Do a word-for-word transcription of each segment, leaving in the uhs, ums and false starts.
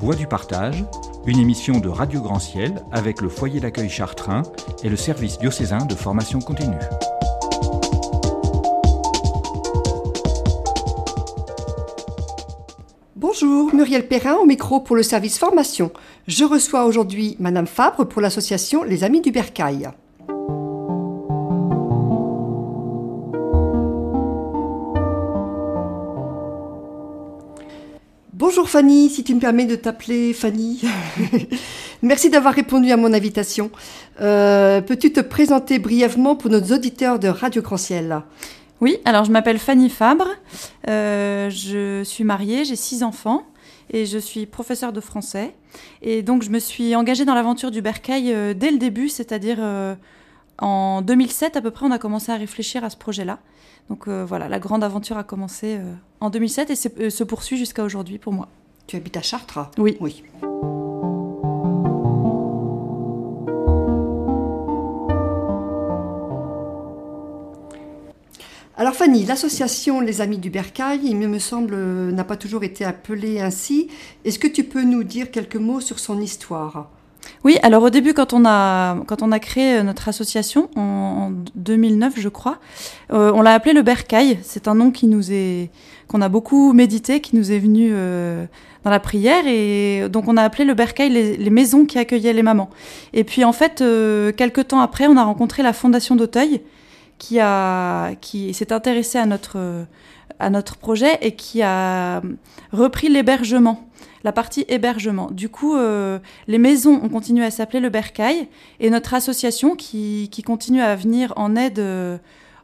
Voix du partage, une émission de Radio Grand Ciel avec le foyer d'accueil Chartrain et le service diocésain de formation continue. Bonjour, Muriel Perrin au micro pour le service formation. Je reçois aujourd'hui Madame Fabre pour l'association Les Amis du Bercail. Bonjour Fanny, si tu me permets de t'appeler Fanny. Merci d'avoir répondu à mon invitation. Euh, peux-tu te présenter brièvement pour nos auditeurs de Radio Grand Ciel ? Oui, alors je m'appelle Fanny Fabre, euh, je suis mariée, j'ai six enfants et je suis professeure de français. Et donc je me suis engagée dans l'aventure du Bercail euh, dès le début, c'est-à-dire euh, en deux mille sept à peu près, on a commencé à réfléchir à ce projet-là. Donc euh, voilà, la grande aventure a commencé euh, en deux mille sept et euh, se poursuit jusqu'à aujourd'hui pour moi. Tu habites à Chartres ? Oui. Oui. Alors Fanny, l'association Les Amis du Bercail, il me semble, n'a pas toujours été appelée ainsi. Est-ce que tu peux nous dire quelques mots sur son histoire ? Oui, alors au début, quand on a, quand on a créé notre association, en, en deux mille neuf, je crois, euh, on l'a appelé le Bercail. C'est un nom qui nous est, qu'on a beaucoup médité, qui nous est venu euh, dans la prière. Et donc, on a appelé le Bercail les, les maisons qui accueillaient les mamans. Et puis, en fait, euh, quelques temps après, on a rencontré la Fondation d'Auteuil, qui, a, qui s'est intéressée à notre, à notre projet et qui a repris l'hébergement. La partie hébergement. Du coup, euh, les maisons ont continué à s'appeler le Bercail et notre association qui, qui continue à venir en aide euh,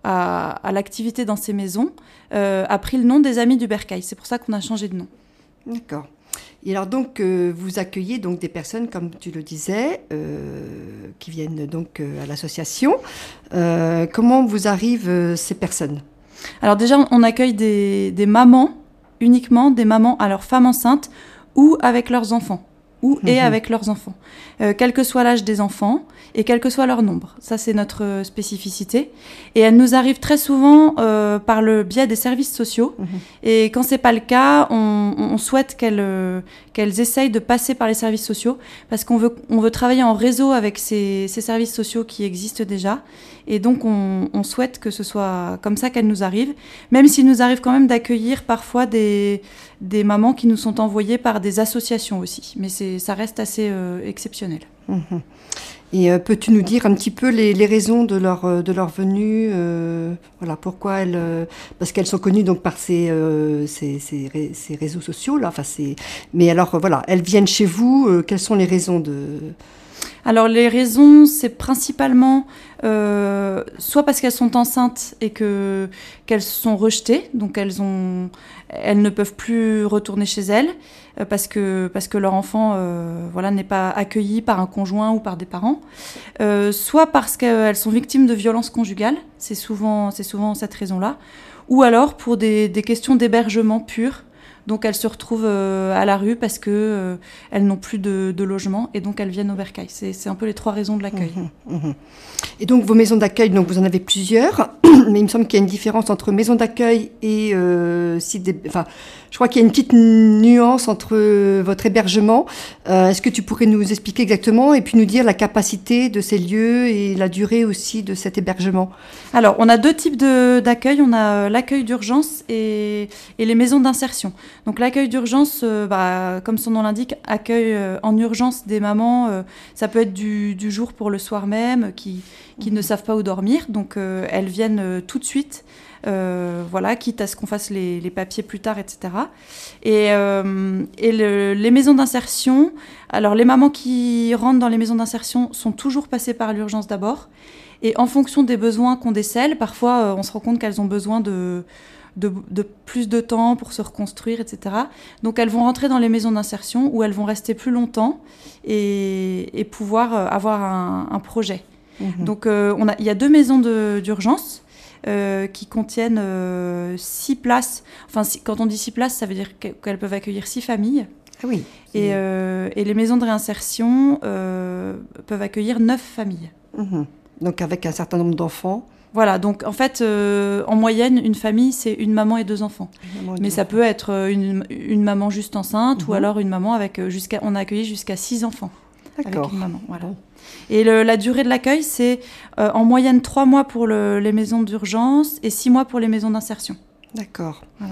à, à l'activité dans ces maisons euh, a pris le nom des Amis du Bercail. C'est pour ça qu'on a changé de nom. D'accord. Et alors donc, euh, vous accueillez donc des personnes, comme tu le disais, euh, qui viennent donc euh, à l'association. Euh, comment vous arrivent euh, ces personnes ? Alors déjà, on accueille des, des mamans, uniquement des mamans, alors femmes enceintes, ou avec leurs enfants, ou et mmh. avec leurs enfants, euh, quel que soit l'âge des enfants et quel que soit leur nombre. Ça, c'est notre spécificité. Et elle nous arrive très souvent euh, par le biais des services sociaux. Mmh. Et quand c'est pas le cas, on, on souhaite qu'elles, euh, qu'elles essayent de passer par les services sociaux parce qu'on veut, on veut travailler en réseau avec ces, ces services sociaux qui existent déjà. Et donc, on, on souhaite que ce soit comme ça qu'elles nous arrivent, même s'il nous arrive quand même d'accueillir parfois des, des mamans qui nous sont envoyées par des associations aussi. Mais c'est, ça reste assez euh, exceptionnel. Mmh. Et euh, peux-tu nous dire un petit peu les, les raisons de leur, de leur venue euh, voilà, pourquoi elles... Euh, parce qu'elles sont connues donc par ces, euh, ces, ces, ces réseaux sociaux, là. Enfin, c'est... Mais alors, euh, voilà, elles viennent chez vous. Euh, quelles sont les raisons de... Alors, les raisons, c'est principalement euh, soit parce qu'elles sont enceintes et que, qu'elles sont rejetées, donc elles, ont, elles ne peuvent plus retourner chez elles, euh, parce, que, parce que leur enfant euh, voilà, n'est pas accueilli par un conjoint ou par des parents, euh, soit parce qu'elles sont victimes de violences conjugales, c'est souvent, c'est souvent cette raison-là, ou alors pour des, des questions d'hébergement pur. Donc elles se retrouvent euh, à la rue parce que euh, elles n'ont plus de, de logement et donc elles viennent au Bercail. C'est, c'est un peu les trois raisons de l'accueil. Mmh, mmh. Et donc vos maisons d'accueil, donc vous en avez plusieurs, mais il me semble qu'il y a une différence entre maison d'accueil et euh, site d'hé... Enfin, je crois qu'il y a une petite nuance entre euh, votre hébergement. Euh, est-ce que tu pourrais nous expliquer exactement et puis nous dire la capacité de ces lieux et la durée aussi de cet hébergement ? Alors, on a deux types de, d'accueil. On a l'accueil d'urgence et, et les maisons d'insertion. Donc l'accueil d'urgence, euh, bah, comme son nom l'indique, accueil euh, en urgence des mamans. Euh, ça peut être du, du jour pour le soir même, qui, qui mmh. ne savent pas où dormir. Donc euh, elles viennent euh, tout de suite. Euh, voilà, quitte à ce qu'on fasse les, les papiers plus tard, et cetera. Et, euh, et le, les maisons d'insertion, alors les mamans qui rentrent dans les maisons d'insertion sont toujours passées par l'urgence d'abord. Et en fonction des besoins qu'on décèle, parfois euh, on se rend compte qu'elles ont besoin de, de, de plus de temps pour se reconstruire, et cetera. Donc elles vont rentrer dans les maisons d'insertion où elles vont rester plus longtemps et, et pouvoir euh, avoir un, un projet. Mmh. Donc euh, on a, il y a deux maisons de, d'urgence. Euh, qui contiennent euh, six places. Enfin, si, quand on dit six places, ça veut dire qu'elles peuvent accueillir six familles. Ah oui. Et, euh, et les maisons de réinsertion euh, peuvent accueillir neuf familles. Mmh. Donc avec un certain nombre d'enfants. Voilà, donc en fait, euh, en moyenne, une famille, c'est une maman et deux enfants. Maman et Mais deux ça enfants. peut être une, une maman juste enceinte mmh. ou alors une maman avec jusqu'à... On a accueilli jusqu'à six enfants. D'accord. Avec une maman, voilà. Bon. Et le, la durée de l'accueil, c'est euh, en moyenne trois mois pour le, les maisons d'urgence et six mois pour les maisons d'insertion. D'accord. Voilà.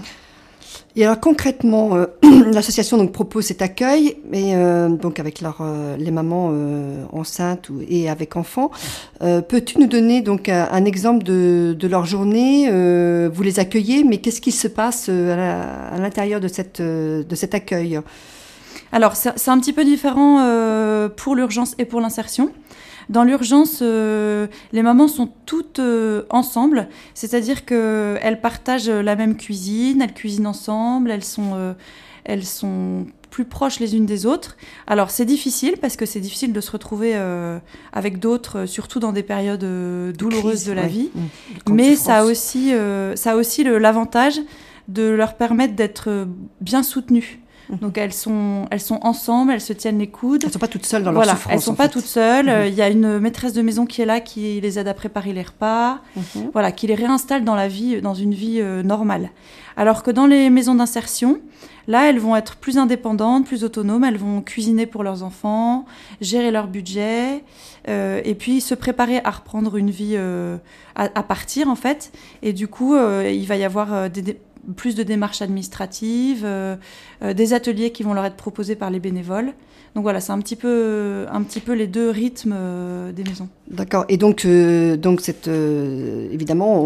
Et alors concrètement, euh, l'association donc propose cet accueil, mais euh, donc avec leur, euh, les mamans euh, enceintes ou, et avec enfants. Euh, peux-tu nous donner donc un, un exemple de, de leur journée euh, Vous les accueillez, mais qu'est-ce qui se passe à, la, à l'intérieur de cette de cet accueil? Alors c'est, c'est un petit peu différent euh, pour l'urgence et pour l'insertion. Dans l'urgence, euh, les mamans sont toutes euh, ensemble, c'est-à-dire qu'elles partagent la même cuisine, elles cuisinent ensemble, elles sont, euh, elles sont plus proches les unes des autres. Alors c'est difficile, parce que c'est difficile de se retrouver euh, avec d'autres, surtout dans des périodes euh, douloureuses Crise, de la ouais. vie, mmh. mais ça a aussi, euh, ça a aussi le, l'avantage de leur permettre d'être bien soutenues. Donc elles sont, elles sont ensemble, elles se tiennent les coudes. Elles ne sont pas toutes seules dans voilà, leur souffrance. Elles ne sont pas fait. toutes seules. Il mmh. y a une maîtresse de maison qui est là, qui les aide à préparer les repas, mmh. voilà, qui les réinstalle dans la vie, dans une vie euh, normale. Alors que dans les maisons d'insertion, là, elles vont être plus indépendantes, plus autonomes. Elles vont cuisiner pour leurs enfants, gérer leur budget, euh, et puis se préparer à reprendre une vie euh, à, à partir en fait. Et du coup, euh, il va y avoir euh, des, des plus de démarches administratives, euh, euh, des ateliers qui vont leur être proposés par les bénévoles. Donc voilà, c'est un petit peu, un petit peu les deux rythmes euh, des maisons. D'accord. Et donc, euh, donc cette, euh, évidemment,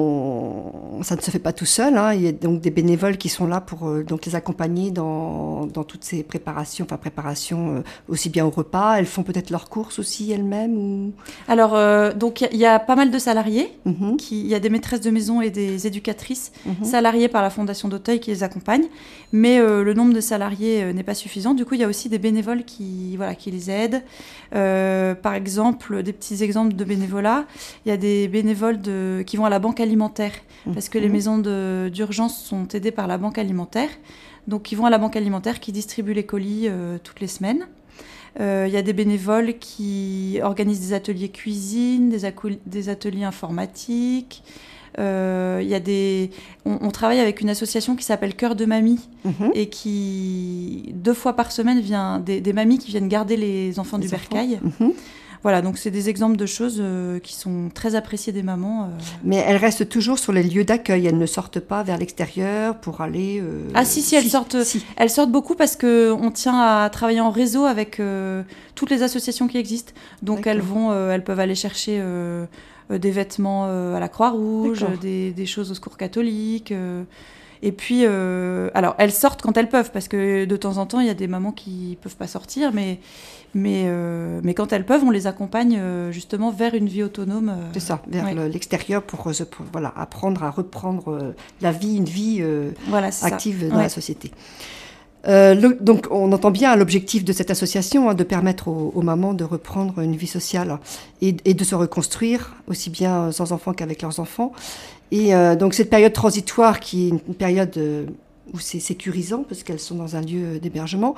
on, ça ne se fait pas tout seul. Hein. Il y a donc des bénévoles qui sont là pour euh, donc les accompagner dans, dans toutes ces préparations, enfin préparations euh, aussi bien au repas. Elles font peut-être leurs courses aussi elles-mêmes ou... Alors, euh, donc il y, y a pas mal de salariés. Mm-hmm. Qui, il y a des maîtresses de maison et des éducatrices mm-hmm. salariées par la Fondation d'Auteuil qui les accompagnent. Mais euh, le nombre de salariés euh, n'est pas suffisant. Du coup, il y a aussi des bénévoles qui, voilà, qui les aident. Euh, par exemple, des petits exemples de bénévolat, il y a des bénévoles de, qui vont à la banque alimentaire, mmh. parce que les maisons de, d'urgence sont aidées par la banque alimentaire. Donc, ils vont à la banque alimentaire qui distribue les colis euh, toutes les semaines. Euh, il y a des bénévoles qui organisent des ateliers cuisine, des, acou- des ateliers informatiques. Euh, y a des... on, on travaille avec une association qui s'appelle Cœur de Mamie mmh. et qui, deux fois par semaine, vient des, des mamies qui viennent garder les enfants les du enfants. bercail. Mmh. Voilà, donc c'est des exemples de choses euh, qui sont très appréciées des mamans. Euh... Mais elles restent toujours sur les lieux d'accueil, elles ne sortent pas vers l'extérieur pour aller... Euh... Ah si, si, elles, si, sortent, si. elles sortent beaucoup parce qu'on tient à travailler en réseau avec euh, toutes les associations qui existent. Donc elles, vont, euh, elles peuvent aller chercher euh, euh, des vêtements euh, à la Croix-Rouge, des, des choses au Secours catholique... Euh, Et puis, euh, alors, elles sortent quand elles peuvent, parce que de temps en temps, il y a des mamans qui ne peuvent pas sortir, mais, mais, euh, mais quand elles peuvent, on les accompagne euh, justement vers une vie autonome. Euh, c'est ça, vers ouais. le, l'extérieur pour, pour voilà, apprendre à reprendre euh, la vie, une vie euh, voilà, active ça. dans ouais. la société. Euh, le, donc, on entend bien l'objectif de cette association, hein, de permettre aux, aux mamans de reprendre une vie sociale et, et de se reconstruire, aussi bien sans enfants qu'avec leurs enfants. Et euh, donc cette période transitoire qui est une période euh, où c'est sécurisant parce qu'elles sont dans un lieu d'hébergement,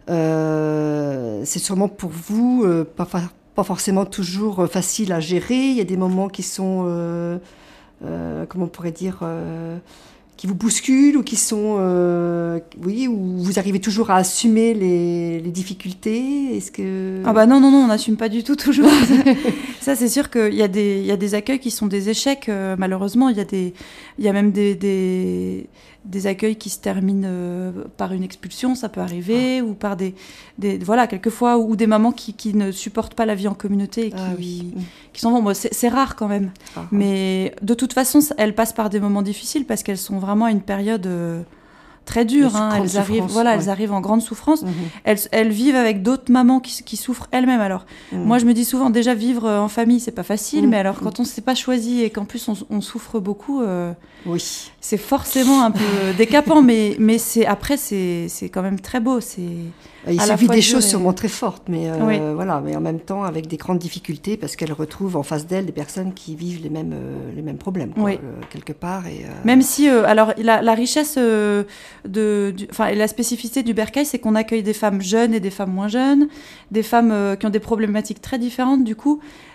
euh, c'est sûrement pour vous euh, pas, pas forcément toujours facile à gérer. Il y a des moments qui sont, euh, euh, comment on pourrait dire, euh, qui vous bousculent ou qui sont, euh, oui, où vous arrivez toujours à assumer les, les difficultés. Est-ce que... Ah bah non, non, non, on n'assume pas du tout toujours. Ça, c'est sûr qu'il y a des, il y a des accueils qui sont des échecs, euh, malheureusement. Il y a des, il y a même des, des, des accueils qui se terminent euh, par une expulsion, ça peut arriver, ah. ou par des, des, voilà, quelquefois, ou des mamans qui, qui ne supportent pas la vie en communauté et qui, ah, oui. qui s'en vont. Bon, c'est, c'est rare quand même. Ah. Mais de toute façon, elles passent par des moments difficiles parce qu'elles sont vraiment à une période euh, très dure. Hein. Elles arrivent, voilà, ouais. elles arrivent en grande souffrance. Mmh. Elles, elles vivent avec d'autres mamans qui, qui souffrent elles-mêmes. Alors, mmh. moi, je me dis souvent, déjà vivre en famille, c'est pas facile, mmh. mais alors quand on ne s'est pas choisi et qu'en plus on, on souffre beaucoup, euh, oui. c'est forcément un peu décapant. mais mais c'est après, c'est c'est quand même très beau. C'est il s'est vu des choses et... sûrement très fortes, mais euh, oui. voilà, mais en même temps avec des grandes difficultés parce qu'elles retrouvent en face d'elles des personnes qui vivent les mêmes euh, les mêmes problèmes quoi, oui. euh, quelque part. Et euh... même si euh, alors la, la richesse euh, de, du, enfin la spécificité du bercail, c'est qu'on accueille des femmes jeunes et des femmes moins jeunes, des femmes euh, qui ont des problématiques très différentes. Du coup,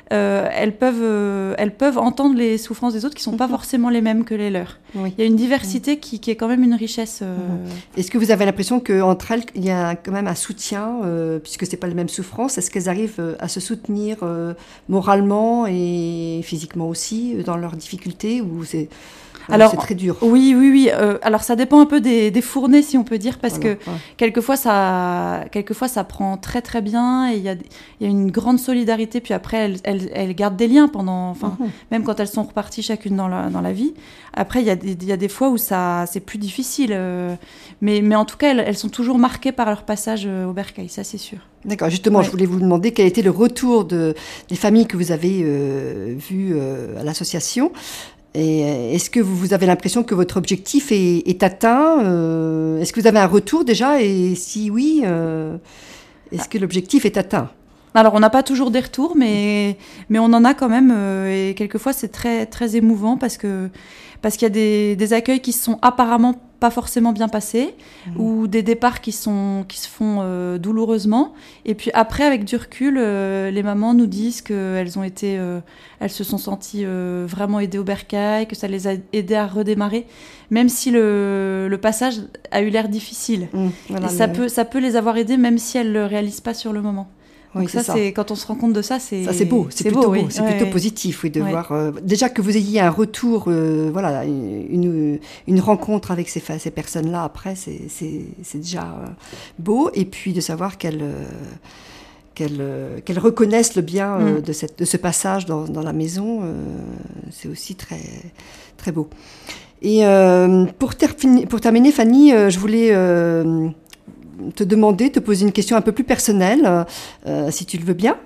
euh, elles peuvent, euh, elles peuvent entendre les souffrances des autres qui sont pas forcément les mêmes que les leurs. Oui. Il y a une diversité qui, qui est quand même une richesse. Euh... Est-ce que vous avez l'impression qu'entre elles, il y a quand même un soutien, euh, puisque c'est pas les mêmes souffrances? Est-ce qu'elles arrivent à se soutenir euh, moralement et physiquement aussi dans leurs difficultés, ou c'est Alors, c'est très dur? Oui, oui, oui. Euh, alors, ça dépend un peu des, des fournées, si on peut dire, parce voilà, que ouais. quelquefois, ça, quelquefois, ça prend très, très bien et il y a, y a une grande solidarité. Puis après, elles, elles, elles gardent des liens pendant, enfin, mmh. même quand elles sont reparties chacune dans la, dans la vie. Après, il y a des, il y a des fois où ça, c'est plus difficile. Euh, mais, mais en tout cas, elles, elles sont toujours marquées par leur passage au bercail, ça, c'est sûr. D'accord. Justement, ouais. je voulais vous demander quel était le retour de, des familles que vous avez euh, vues euh, à l'association. Et est-ce que vous avez l'impression que votre objectif est, est atteint? euh, Est-ce que vous avez un retour déjà? Et si oui, euh, est-ce que l'objectif est atteint? Alors, on n'a pas toujours des retours, mais, mais on en a quand même. Euh, et quelquefois, c'est très, très émouvant parce que, parce qu'il y a des, des accueils qui se sont apparemment pas forcément bien passés, mmh. ou des départs qui, sont, qui se font euh, douloureusement. Et puis après, avec du recul, euh, les mamans nous disent qu'elles ont été, euh, elles se sont senties euh, vraiment aidées au bercail, que ça les a aidées à redémarrer, même si le, le passage a eu l'air difficile. Mmh, voilà, ça, mais... peut, ça peut les avoir aidées, même si elles ne le réalisent pas sur le moment. Donc oui, ça, c'est ça. C'est, quand on se rend compte de ça, c'est, ça, c'est beau, c'est, c'est plutôt beau, beau. Oui. C'est ouais, plutôt ouais. positif, oui, de ouais. voir euh, déjà que vous ayez un retour, euh, voilà, une, une rencontre avec ces, ces personnes-là. Après, c'est, c'est, c'est déjà euh, beau, et puis de savoir qu'elles, euh, qu'elles, euh, qu'elles reconnaissent le bien euh, mm. de, cette, de ce passage dans, dans la maison, euh, c'est aussi très, très beau. Et euh, pour, ter- pour terminer, Fanny, euh, je voulais euh, te demander, te poser une question un peu plus personnelle, euh, si tu le veux bien.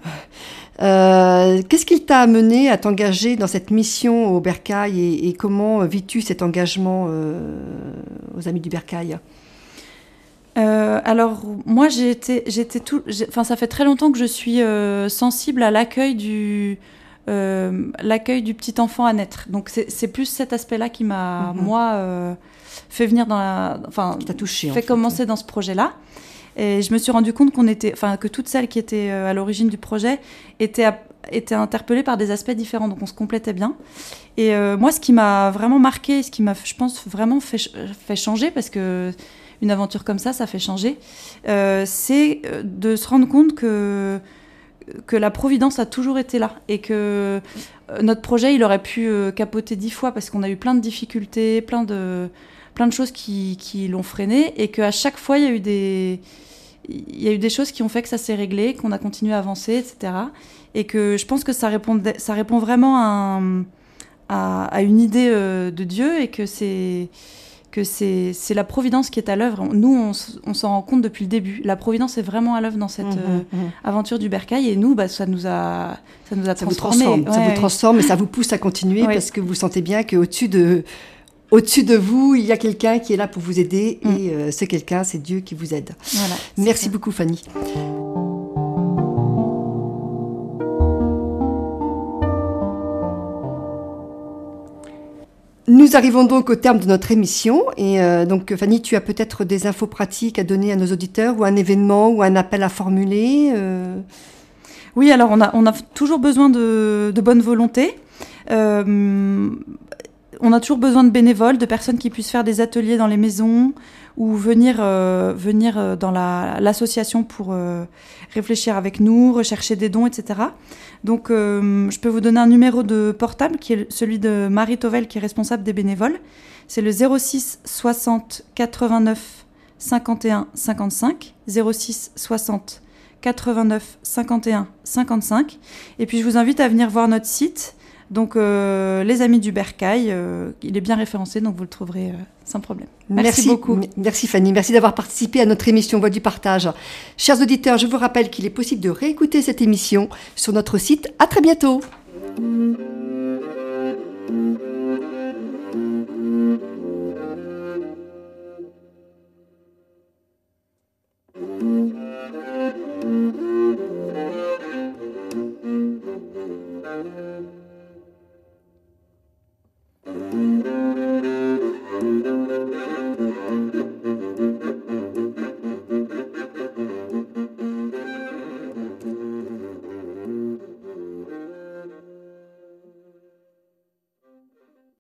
Euh, qu'est-ce qui t'a amené à t'engager dans cette mission au bercail et, et comment vis-tu cet engagement euh, aux Amis du Bercail? Euh, alors moi j'ai été, j'étais tout, enfin ça fait très longtemps que je suis euh, sensible à l'accueil du, euh, l'accueil du petit enfant à naître. Donc c'est, c'est plus cet aspect-là qui m'a mm-hmm. moi euh, fait venir dans la, enfin t'a touché, fait, fait commencer dans ce projet-là. Et je me suis rendu compte qu'on était, enfin que toutes celles qui étaient à l'origine du projet étaient, à, étaient interpellées par des aspects différents, donc on se complétait bien. Et euh, moi, ce qui m'a vraiment marqué, ce qui m'a, je pense, vraiment fait, fait changer, parce que une aventure comme ça, ça fait changer, euh, c'est de se rendre compte que que la providence a toujours été là et que notre projet, il aurait pu capoter dix fois parce qu'on a eu plein de difficultés, plein de plein de choses qui qui l'ont freiné, et qu'à chaque fois, il y a eu des il y a eu des choses qui ont fait que ça s'est réglé, qu'on a continué à avancer, et cetera. Et que je pense que ça répond, ça répond vraiment à, un, à, à une idée euh, de Dieu, et que c'est, que c'est, c'est la providence qui est à l'œuvre. Nous, on, on s'en rend compte depuis le début. La providence est vraiment à l'œuvre dans cette mmh, euh, mmh. aventure du bercail, et nous, bah, ça nous a, ça nous a ça transformés. Vous transforme, ouais, ça vous transforme, et ça vous pousse à continuer, ouais. parce que vous sentez bien qu'au-dessus de... Au-dessus de vous, il y a quelqu'un qui est là pour vous aider, mmh. et euh, ce quelqu'un, c'est Dieu qui vous aide. Voilà, merci ça. beaucoup, Fanny. Nous arrivons donc au terme de notre émission, et euh, donc Fanny, tu as peut-être des infos pratiques à donner à nos auditeurs, ou un événement, ou un appel à formuler euh... Oui, alors on a, on a toujours besoin de, de bonne volonté. Euh, On a toujours besoin de bénévoles, de personnes qui puissent faire des ateliers dans les maisons ou venir, euh, venir dans la, l'association pour euh, réfléchir avec nous, rechercher des dons, et cetera. Donc, euh, je peux vous donner un numéro de portable qui est celui de Marie Tovel, qui est responsable des bénévoles. C'est le zéro six soixante quatre-vingt-neuf cinquante et un cinquante-cinq. zéro six soixante quatre-vingt-neuf cinquante et un cinquante-cinq. Et puis, je vous invite à venir voir notre site. Donc, euh, les Amis du Bercail, euh, il est bien référencé, donc vous le trouverez euh, sans problème. Merci, merci beaucoup. M- merci Fanny, merci d'avoir participé à notre émission Voix du Partage. Chers auditeurs, je vous rappelle qu'il est possible de réécouter cette émission sur notre site. À très bientôt.